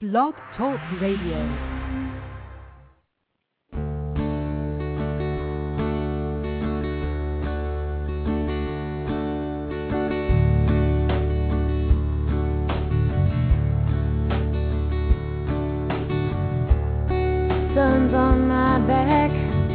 Blog Talk Radio. Sun's on my back,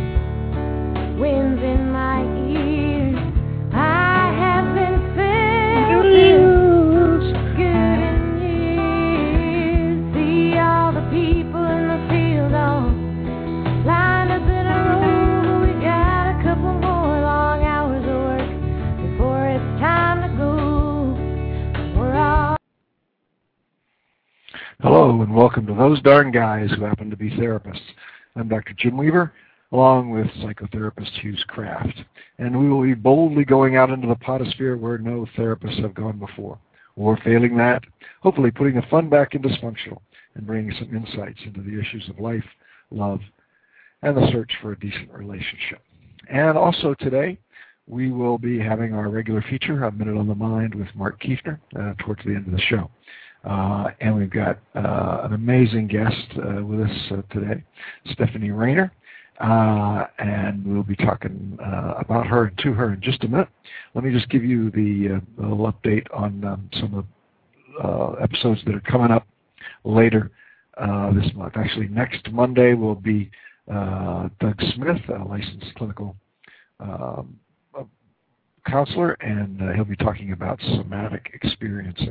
winds in my ears. I have been felt this good in years. See all the people in the field all lined up in a row. We got a couple more long hours of work before it's time to go. We're all Hello and welcome to Those Darn Guys Who Happen to Be Therapists. I'm Dr. Jim Weaver, along with psychotherapist Hughes Kraft, and we will be boldly going out into the potosphere where no therapists have gone before, or failing that, hopefully putting the fun back in dysfunctional and bringing some insights into the issues of life, love, and the search for a decent relationship. And also today, we will be having our regular feature, A Minute on the Mind, with Mark Kiefner towards the end of the show. And we've got an amazing guest with us today, Stephanie Rayner, and we'll be talking about her and to her in just a minute. Let me just give you the little update on some of the episodes that are coming up later this month. Actually, next Monday will be Doug Smith, a licensed clinical counselor, and he'll be talking about somatic experiencing.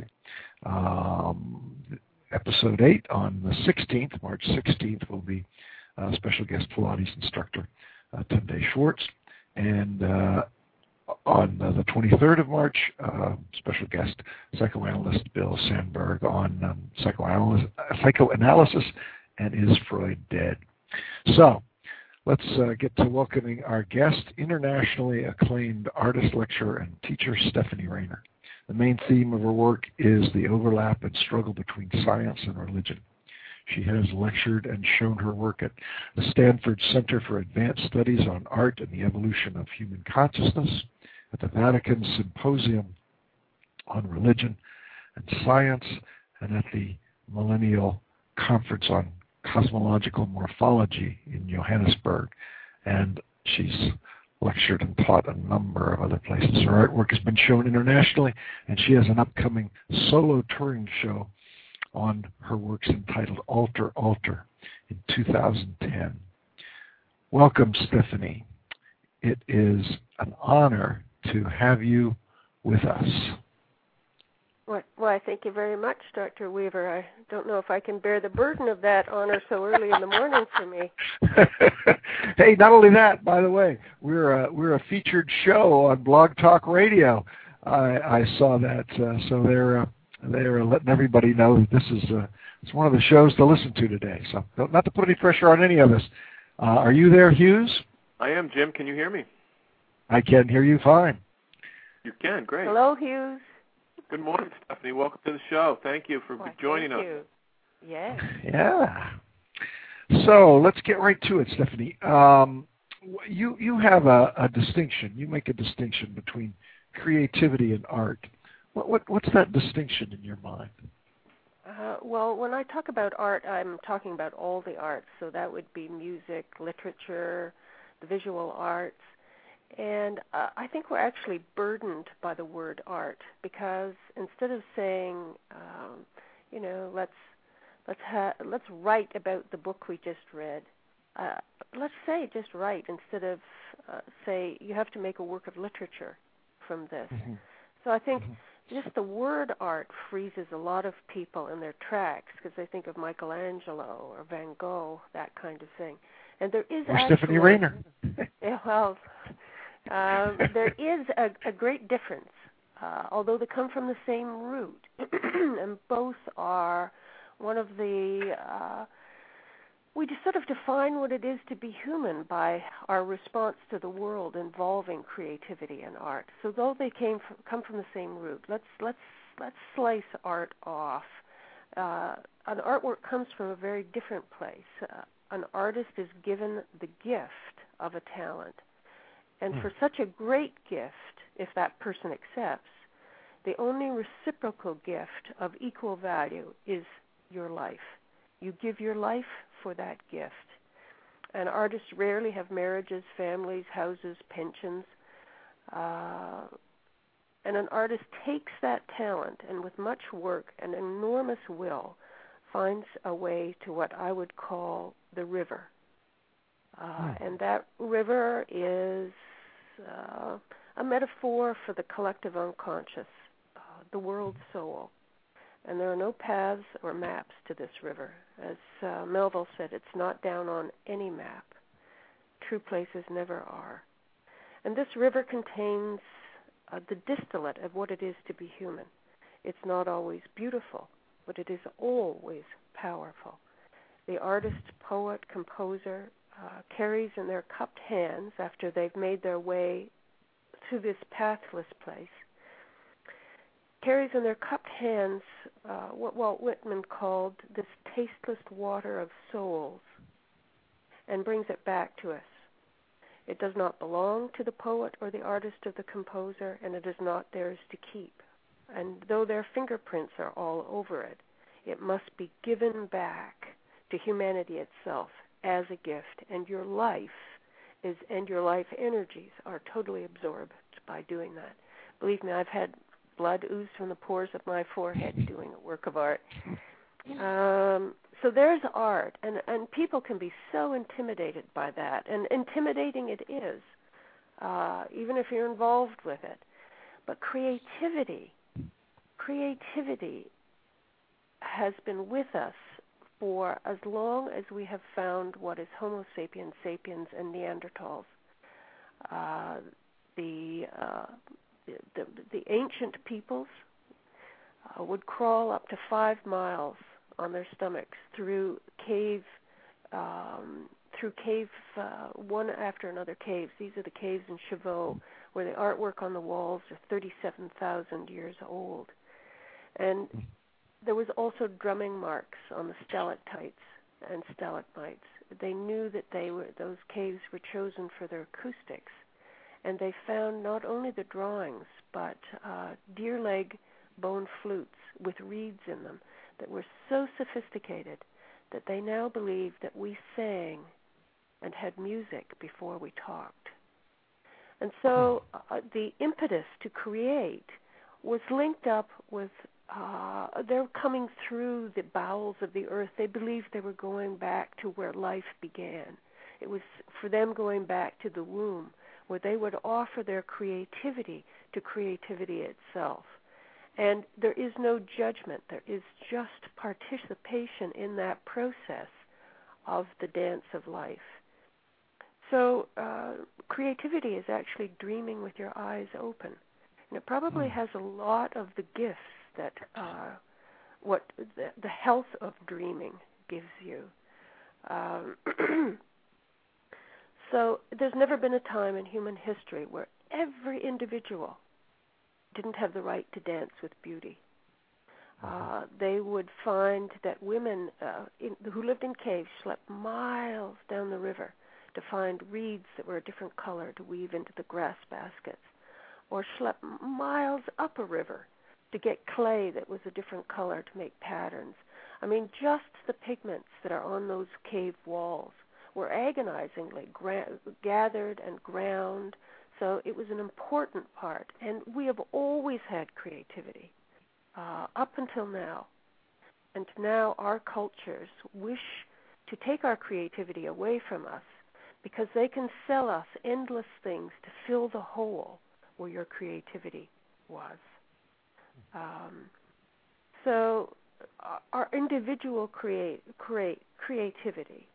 Episode 8 on the 16th, March 16th, will be special guest Pilates instructor Tunde Schwartz. And on the 23rd of March, special guest psychoanalyst Bill Sandberg on psychoanalysis and Is Freud Dead? So let's get to welcoming our guest, internationally acclaimed artist, lecturer, and teacher Stephanie Rayner. The main theme of her work is the overlap and struggle between science and religion. She has lectured and shown her work at the Stanford Center for Advanced Studies on Art and the Evolution of Human Consciousness, at the Vatican Symposium on Religion and Science, and at the Millennial Conference on Cosmological Morphology in Johannesburg. And she's lectured and taught a number of other places. Her artwork has been shown internationally, and she has an upcoming solo touring show on her works entitled Alter, Alter in 2010. Welcome, Stephanie. It is an honor to have you with us. Why, thank you very much, Dr. Weaver. I don't know if I can bear the burden of that honor so early in the morning for me. Hey, not only that, by the way, we're a featured show on Blog Talk Radio. I saw that, so they're letting everybody know that this is it's one of the shows to listen to today. So not to put any pressure on any of us. Are you there, Hughes? I am, Jim. Can you hear me? I can hear you fine. You can, great. Hello, Hughes. Good morning, Stephanie. Welcome to the show. Thank you for joining us. Thank you. Yes. Yeah. So let's get right to it, Stephanie. You have a distinction. You make a distinction between creativity and art. What's that distinction in your mind? Well, when I talk about art, I'm talking about all the arts. So that would be music, literature, the visual arts. And I think we're actually burdened by the word art, because instead of saying, let's write about the book we just read, let's say just write instead of say you have to make a work of literature from this. Mm-hmm. So I think just the word art freezes a lot of people in their tracks, because they think of Michelangelo or Van Gogh, that kind of thing. And there is or Stephanie Rayner. Yeah, well. There is a great difference, although they come from the same root, and both are one of the, we just sort of define what it is to be human by our response to the world involving creativity and art. So though they come from the same root, let's slice art off. An artwork comes from a very different place. An artist is given the gift of a talent. And for such a great gift, if that person accepts, the only reciprocal gift of equal value is your life. You give your life for that gift. And artists rarely have marriages, families, houses, pensions. And an artist takes that talent and with much work and enormous will finds a way to what I would call the river. And that river is a metaphor for the collective unconscious, the world soul. And there are no paths or maps to this river. As Melville said, it's not down on any map. True places never are. And this river contains the distillate of what it is to be human. It's not always beautiful, but it is always powerful. The artist, poet, composer carries in their cupped hands, after they've made their way through this pathless place, carries in their cupped hands what Walt Whitman called this tasteless water of souls, and brings it back to us. It does not belong to the poet or the artist or the composer, and it is not theirs to keep. And though their fingerprints are all over it, it must be given back to humanity itself as a gift, and your life and your life energies are totally absorbed by doing that. Believe me, I've had blood ooze from the pores of my forehead doing a work of art. So there's art, and people can be so intimidated by that, and intimidating it is, even if you're involved with it. But creativity has been with us for as long as we have found what is Homo sapiens sapiens and Neanderthals. The ancient peoples would crawl up to 5 miles on their stomachs through cave one after another caves. These are the caves in Chauveau, where the artwork on the walls are 37,000 years old. And there was also drumming marks on the stalactites and stalagmites. They knew that those caves were chosen for their acoustics. And they found not only the drawings, but deer leg bone flutes with reeds in them that were so sophisticated that they now believe that we sang and had music before we talked. And so the impetus to create was linked up with they're coming through the bowels of the earth. They believed they were going back to where life began. It was for them going back to the womb, where they would offer their creativity to creativity itself. And there is no judgment. There is just participation in that process of the dance of life. So creativity is actually dreaming with your eyes open. And it probably has a lot of the gifts that what the health of dreaming gives you. So there's never been a time in human history where every individual didn't have the right to dance with beauty. They would find that women who lived in caves slept miles down the river to find reeds that were a different color to weave into the grass baskets, or slept miles up a river to get clay that was a different color to make patterns. I mean, just the pigments that are on those cave walls were agonizingly gathered and ground. So it was an important part. And we have always had creativity up until now. And now our cultures wish to take our creativity away from us because they can sell us endless things to fill the hole where your creativity was. So our individual creativity,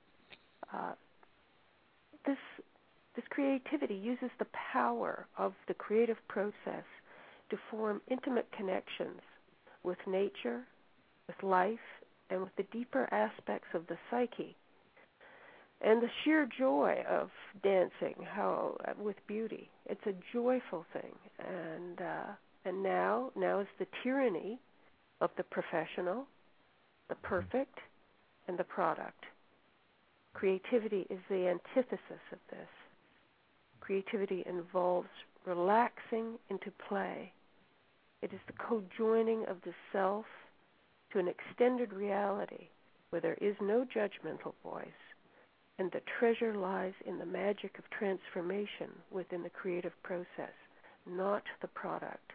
this creativity uses the power of the creative process to form intimate connections with nature, with life, and with the deeper aspects of the psyche. And the sheer joy of dancing with beauty, it's a joyful thing. And now is the tyranny of the professional, the perfect, and the product. Creativity is the antithesis of this. Creativity involves relaxing into play. It is the co-joining of the self to an extended reality where there is no judgmental voice, and the treasure lies in the magic of transformation within the creative process, not the product.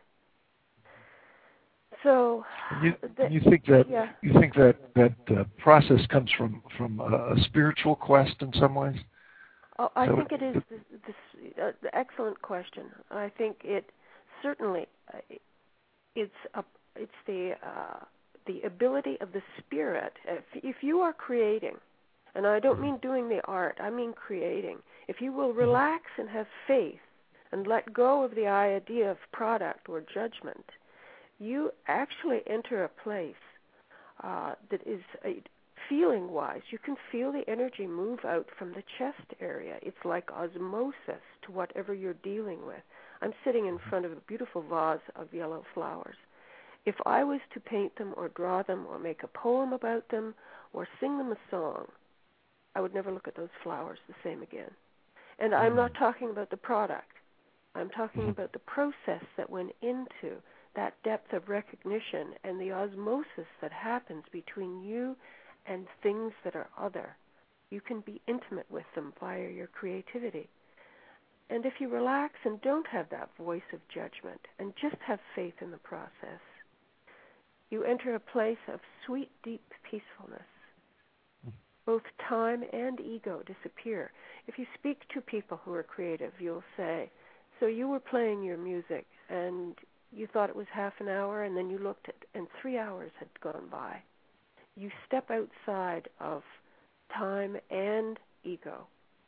So, you think that yeah. you think that process comes from a spiritual quest in some ways? Oh, I think it is the excellent question. I think it certainly it's the ability of the spirit. If you are creating, and I don't mean doing the art, I mean creating. If you will relax and have faith and let go of the idea of product or judgment, you actually enter a place that is feeling-wise. You can feel the energy move out from the chest area. It's like osmosis to whatever you're dealing with. I'm sitting in front of a beautiful vase of yellow flowers. If I was to paint them or draw them or make a poem about them or sing them a song, I would never look at those flowers the same again. And I'm not talking about the product. I'm talking about the process that went into that depth of recognition and the osmosis that happens between you and things that are other. You can be intimate with them via your creativity. And if you relax and don't have that voice of judgment and just have faith in the process, you enter a place of sweet, deep peacefulness. Both time and ego disappear. If you speak to people who are creative, you'll say, so you were playing your music and you thought it was half an hour, and then you looked at and 3 hours had gone by. You step outside of time and ego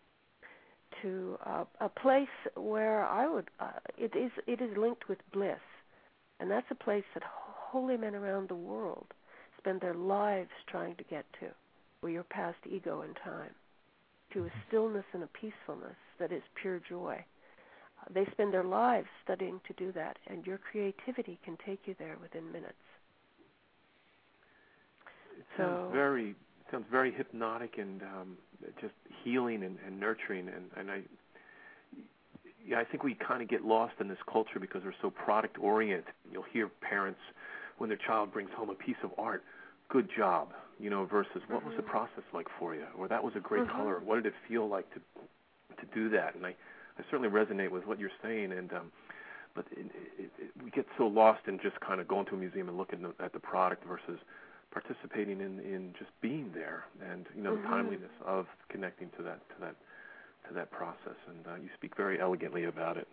to a place where it is linked with bliss, and that's a place that holy men around the world spend their lives trying to get to, where you're past ego and time, to a stillness and a peacefulness that is pure joy. They spend their lives studying to do that, and your creativity can take you there within minutes. It sounds very hypnotic and just healing and nurturing. And I think we kind of get lost in this culture because we're so product oriented. You'll hear parents when their child brings home a piece of art, good job, versus what was the process like for you, or that was a great color. What did it feel like to do that? And I certainly resonate with what you're saying, but we get so lost in just kind of going to a museum and looking at the product versus participating in just being there, and the timeliness of connecting to that process. And you speak very elegantly about it.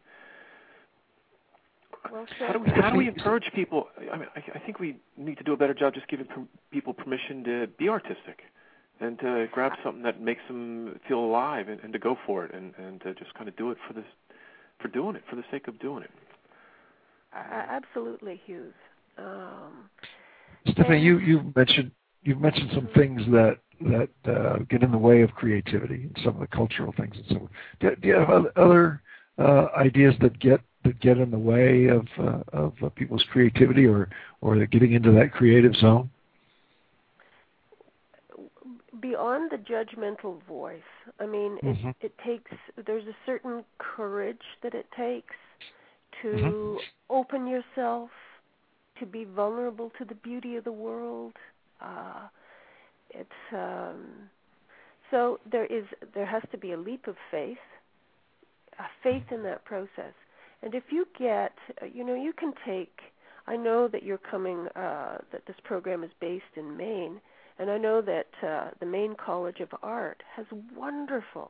Well, how do we encourage people? I mean, I think we need to do a better job just giving people permission to be artistic and to grab something that makes them feel alive and to go for it and to just kind of do it for doing it, for the sake of doing it. Absolutely, Hughes. Stephanie, you've mentioned some things that get in the way of creativity and some of the cultural things and so on. Do you have other ideas that get in the way of people's creativity or getting into that creative zone? Beyond the judgmental voice, I mean, it takes, there's a certain courage that it takes to open yourself, to be vulnerable to the beauty of the world. So there has to be a leap of faith, a faith in that process. And if you get, you can take, I know that you're coming, that this program is based in Maine, and I know that the Maine College of Art has wonderful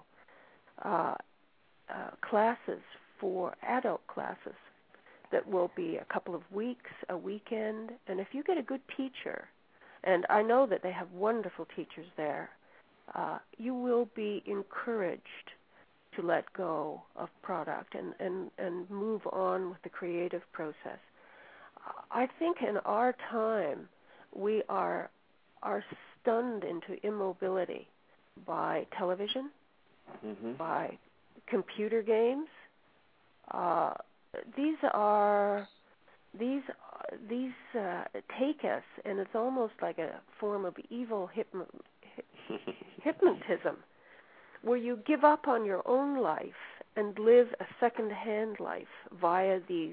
classes for adult classes that will be a couple of weeks, a weekend. And if you get a good teacher, and I know that they have wonderful teachers there, you will be encouraged to let go of product and move on with the creative process. I think in our time we are stunned into immobility by television, by computer games. These take us, and it's almost like a form of evil hypnotism, where you give up on your own life and live a second-hand life via these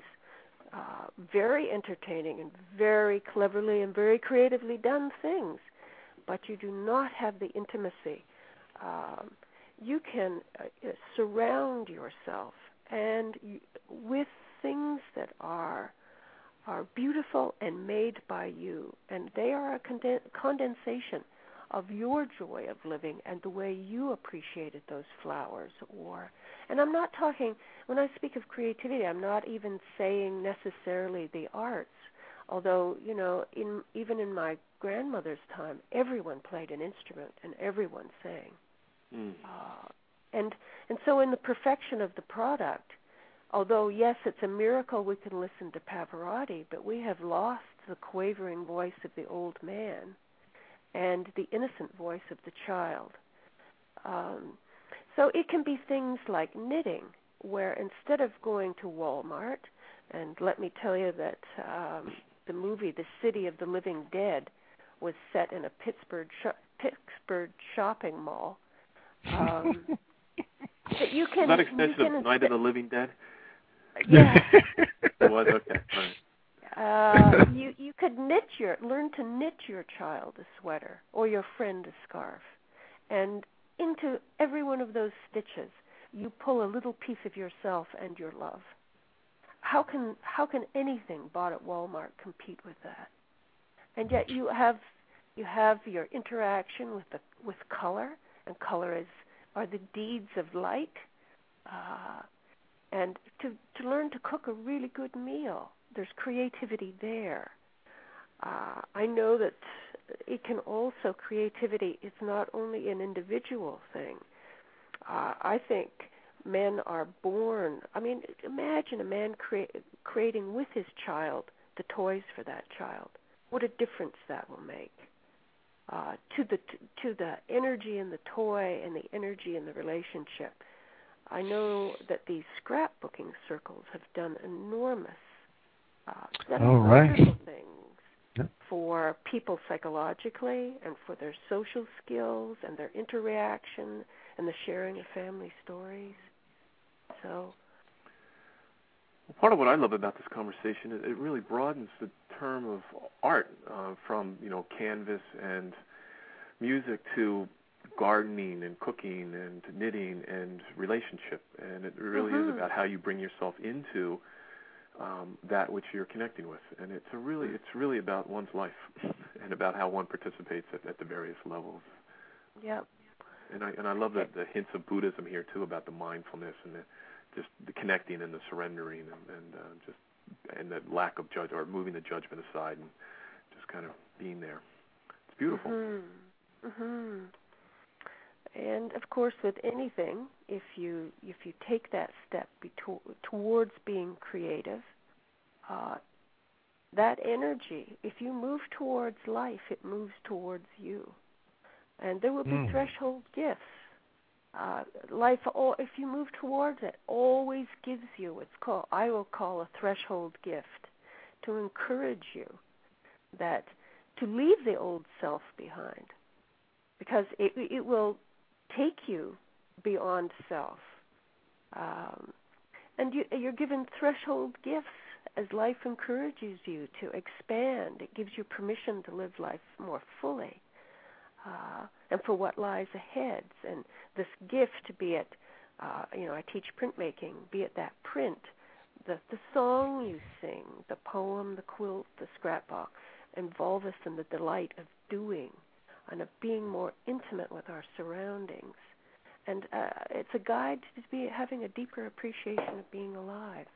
very entertaining and very cleverly and very creatively done things. but you do not have the intimacy, you can surround yourself with things that are beautiful and made by you, and they are a condensation of your joy of living and the way you appreciated those flowers. And I'm not talking, when I speak of creativity, I'm not even saying necessarily the arts, although, even in my grandmother's time, everyone played an instrument and everyone sang. And so in the perfection of the product, although, yes, it's a miracle we can listen to Pavarotti, but we have lost the quavering voice of the old man and the innocent voice of the child. So it can be things like knitting, where instead of going to Walmart, and let me tell you that the movie The City of the Living Dead was set in a Pittsburgh shopping mall. But you can, is that extension of Night of the Living Dead? Yeah. It was? Okay. All right. You could learn to knit your child a sweater or your friend a scarf, and into every one of those stitches you pull a little piece of yourself and your love. How can anything bought at Walmart compete with that? And yet you have your interaction with color, and color are the deeds of light. And to learn to cook a really good meal, there's creativity there. I know that it can also, creativity is not only an individual thing. I think men are born, imagine a man creating with his child the toys for that child. What a difference that will make to the energy in the toy and the energy in the relationship. I know that these scrapbooking circles have done enormous wonderful things for people psychologically and for their social skills and their interaction and the sharing of family stories. So, part of what I love about this conversation is it really broadens the term of art from canvas and music to gardening and cooking and knitting and relationship, and it really is about how you bring yourself into that which you're connecting with, and it's really about one's life and about how one participates at the various levels. Yep. And I love the hints of Buddhism here too, about the mindfulness and the connecting and the surrendering and the lack of judge, or moving the judgment aside and just kind of being there. It's beautiful. And of course, with anything, if you take that step towards being creative, that energy, if you move towards life, it moves towards you, and there will be threshold gifts. Life, if you move towards it, always gives you I will call a threshold gift, to encourage you that to leave the old self behind, because it will take you beyond self. And you're given threshold gifts as life encourages you to expand. It gives you permission to live life more fully, and for what lies ahead. And this gift, be it, I teach printmaking, be it that print, the song you sing, the poem, the quilt, the scrapbook, involve us in the delight of doing and of being more intimate with our surroundings. And it's a guide to having a deeper appreciation of being alive.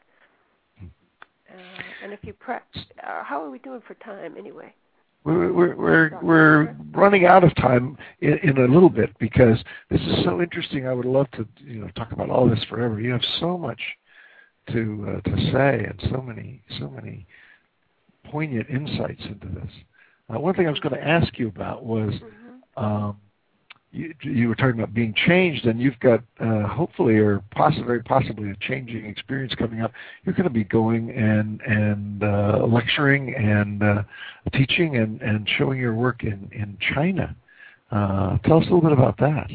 And if you practice, how are we doing for time anyway? We're running out of time in a little bit, because this is so interesting. I would love to talk about all this forever. You have so much to say, and so many poignant insights into this. One thing I was going to ask you about was you were talking about being changed, and you've got hopefully, or very possibly, a changing experience coming up. You're going to be going and lecturing and teaching and showing your work in China. Tell us a little bit about that.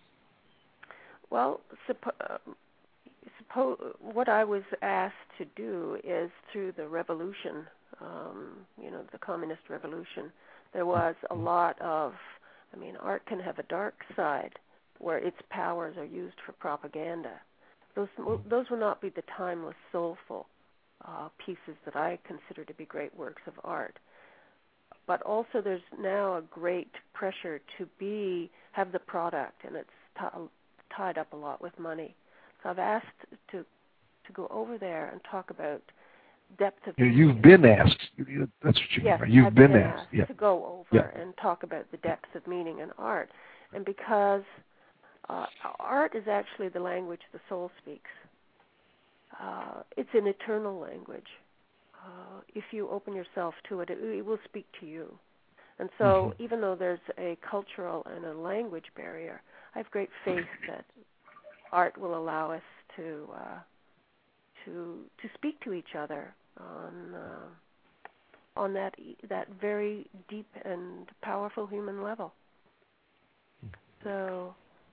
Well, what I was asked to do is, through the revolution, the communist revolution, there was a lot of I mean, art can have a dark side where its powers are used for propaganda. Those will not be the timeless, soulful pieces that I consider to be great works of art. But also there's now a great pressure to have the product, and it's tied up a lot with money. So I've asked to go over there and talk about depth of meaning. You've been asked. That's what you yes, mean. You've I've been asked Yeah. to go over and talk about the depths of meaning in art. And because art is actually the language the soul speaks. It's an eternal language. If you open yourself to it, it will speak to you. And so even though there's a cultural and a language barrier, I have great faith that art will allow us to speak to each other on that very deep and powerful human level. So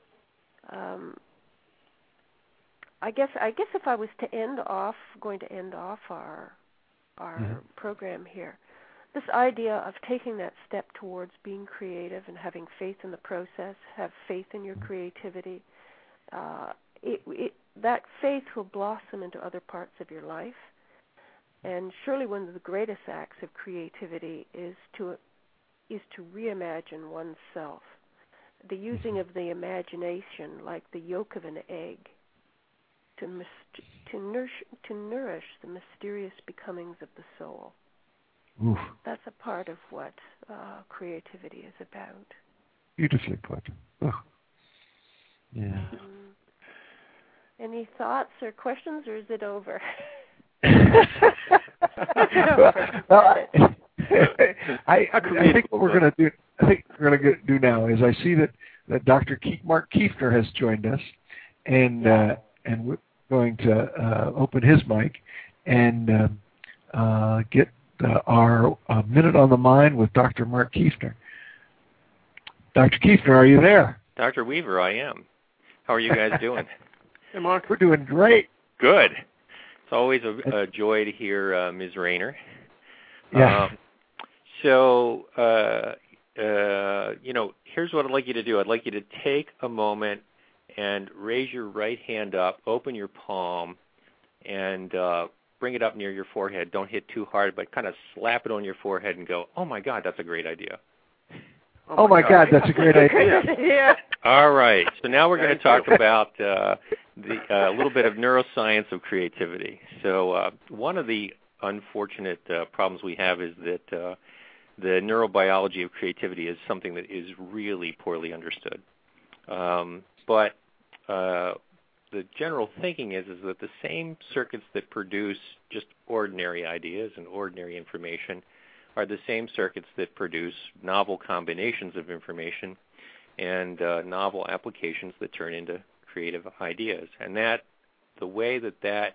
I guess if I was going to end off our program here, this idea of taking that step towards being creative and having faith in the process, have faith in your creativity, that faith will blossom into other parts of your life. And surely one of the greatest acts of creativity is to reimagine oneself. The using of the imagination like the yolk of an egg to nourish the mysterious becomings of the soul. Oof. That's a part of what creativity is about. Beautifully put. Oh. Yeah. Any thoughts or questions, or is it over? I think what we're going to do now is I see that Dr. Mark Kiefner has joined us, and we're going to open his mic and get our Minute on the Mind with Dr. Mark Kiefner. Dr. Kiefner, are you there? Dr. Weaver, I am. How are you guys doing? Hey, Mark. We're doing great. Good. It's always a joy to hear Ms. Rayner. Yeah. Here's what I'd like you to do. I'd like you to take a moment and raise your right hand up, open your palm, and bring it up near your forehead. Don't hit too hard, but kind of slap it on your forehead and go, oh, my God, that's a great idea. Oh my God, that's a great idea. Yeah. All right. So now we're going to talk about a little bit of neuroscience of creativity. So one of the unfortunate problems we have is that the neurobiology of creativity is something that is really poorly understood. But the general thinking is that the same circuits that produce just ordinary ideas and ordinary information are the same circuits that produce novel combinations of information and novel applications that turn into creative ideas. And that the way that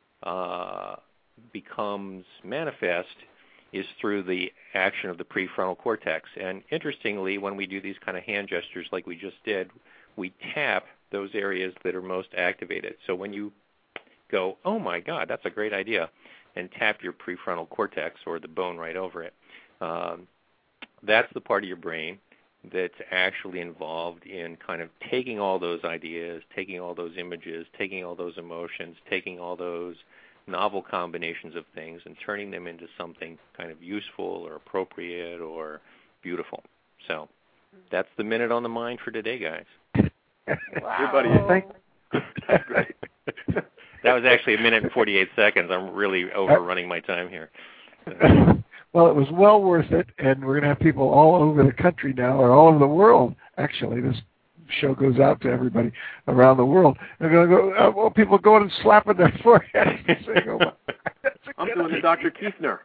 becomes manifest is through the action of the prefrontal cortex. And interestingly, when we do these kind of hand gestures like we just did, we tap those areas that are most activated. So when you go, oh my God, that's a great idea, and tap your prefrontal cortex or the bone right over it, that's the part of your brain that's actually involved in kind of taking all those ideas, taking all those images, taking all those emotions, taking all those novel combinations of things and turning them into something kind of useful or appropriate or beautiful. So that's the Minute on the Mind for today, guys. Wow. Everybody, great. That was actually 1 minute and 48 seconds. I'm really overrunning my time here. Well, it was well worth it, and we're going to have people all over the country now, or all over the world. Actually, this show goes out to everybody around the world. They're going to go, people going and slapping their foreheads and saying, "Oh, I'm doing the Dr. Kiefner."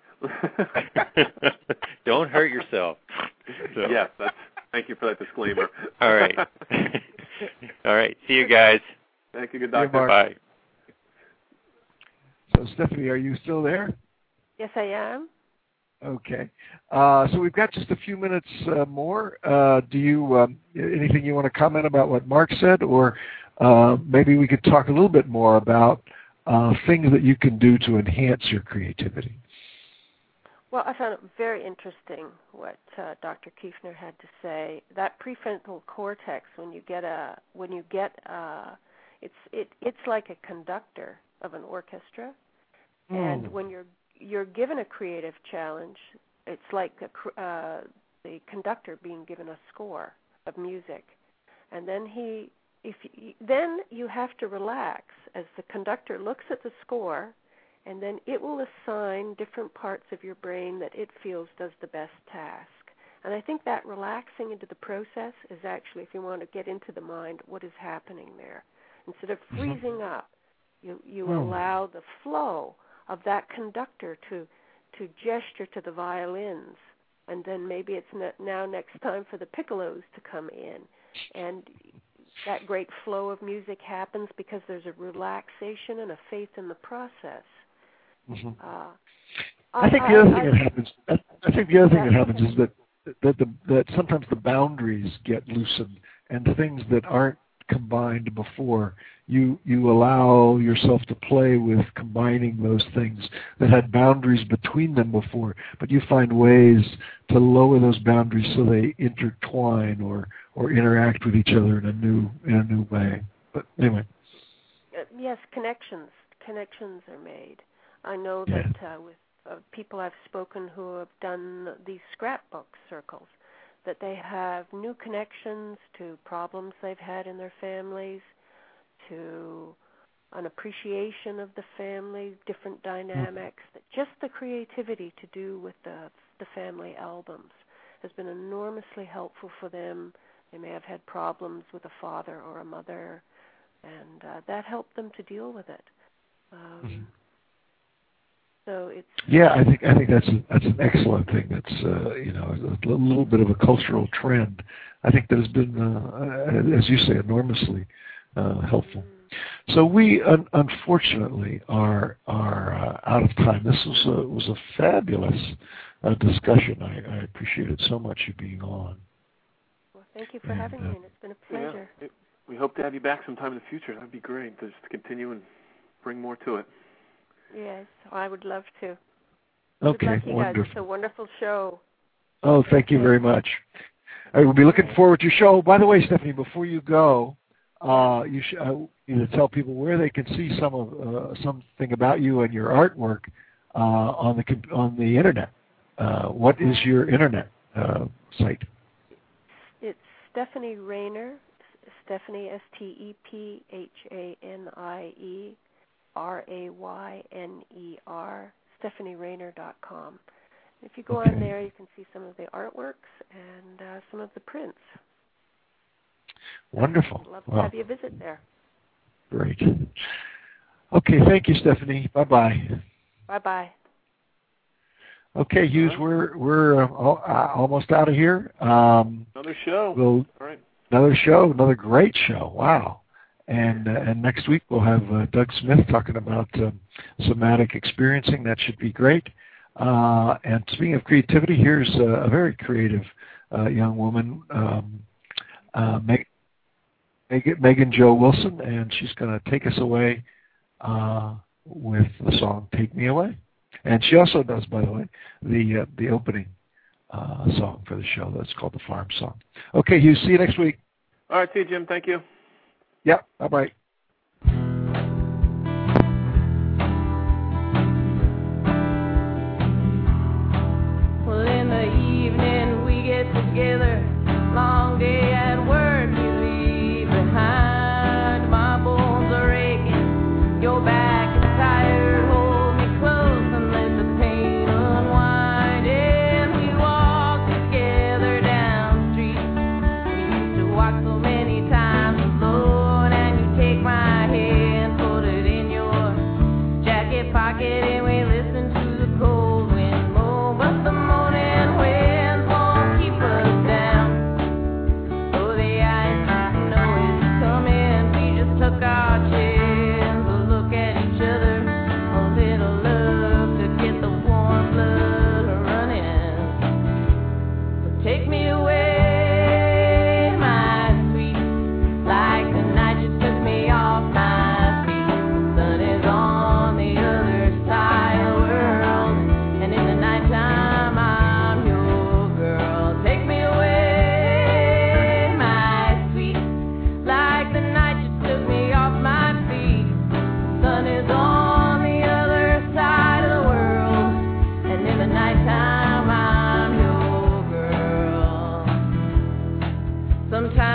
Don't hurt yourself. So. Yes, thank you for that disclaimer. All right. All right. See you guys. Thank you, good doctor. Bye. So, Stephanie, are you still there? Yes, I am. Okay. So we've got just a few minutes more. Do you anything you want to comment about what Mark said, or maybe we could talk a little bit more about things that you can do to enhance your creativity? Well, I found it very interesting what Dr. Kiefner had to say. That prefrontal cortex, it's like a conductor of an orchestra, and when you're given a creative challenge, it's like the conductor being given a score of music, and then then you have to relax as the conductor looks at the score. And then it will assign different parts of your brain that it feels does the best task. And I think that relaxing into the process is actually, if you want to get into the mind, what is happening there. Instead of freezing up, you allow the flow of that conductor to gesture to the violins. And then maybe it's now next time for the piccolos to come in. And that great flow of music happens because there's a relaxation and a faith in the process. Mm-hmm. I think the other thing that happens. I think the other thing that happens is that sometimes the boundaries get loosened, and things that aren't combined before, you allow yourself to play with combining those things that had boundaries between them before, but you find ways to lower those boundaries so they intertwine or interact with each other in a new way. But anyway. Yes, connections are made. I know that with people I've spoken who have done these scrapbook circles, that they have new connections to problems they've had in their families, to an appreciation of the family, different dynamics, that just the creativity to do with the family albums has been enormously helpful for them. They may have had problems with a father or a mother, and that helped them to deal with it. So it's I think that's an excellent thing. That's a little bit of a cultural trend. I think that has been, as you say, enormously helpful. So we unfortunately are out of time. This was a fabulous discussion. I appreciated so much you being on. Well, thank you for having me, and it's been a pleasure. Yeah, we hope to have you back sometime in the future. That'd be great. Just to continue and bring more to it. Yes, I would love to. Okay, wonderful. Guys. It's a wonderful show. Oh, thank you very much. I will be looking forward to your show. By the way, Stephanie, before you go, you should either tell people where they can see something about you and your artwork on the internet. What is your internet site? It's Stephanie Rainer. Stephanie STEPHANIE. RAYNER, StephanieRainer.com. If you go on there, you can see some of the artworks and some of the prints. Wonderful. I'd love to have you visit there. Great. Okay, thank you, Stephanie. Bye-bye. Bye-bye. Okay, Hughes, we're almost out of here. Another show. All right. Another show, another great show. Wow. And next week we'll have Doug Smith talking about somatic experiencing. That should be great. And speaking of creativity, here's a very creative young woman, Megan Jo Wilson, and she's going to take us away with the song "Take Me Away." And she also does, by the way, the opening song for the show. That's called the Farm Song. Okay, Hugh, see you next week. All right, see you, Jim. Thank you. Yeah, bye-bye. Well, in the evening we get together, long day at work we leave behind. My bones are aching, your back is tired, hold me close and let the pain unwind. And we walk together down the street, we used to walk so many times alone. Take sometimes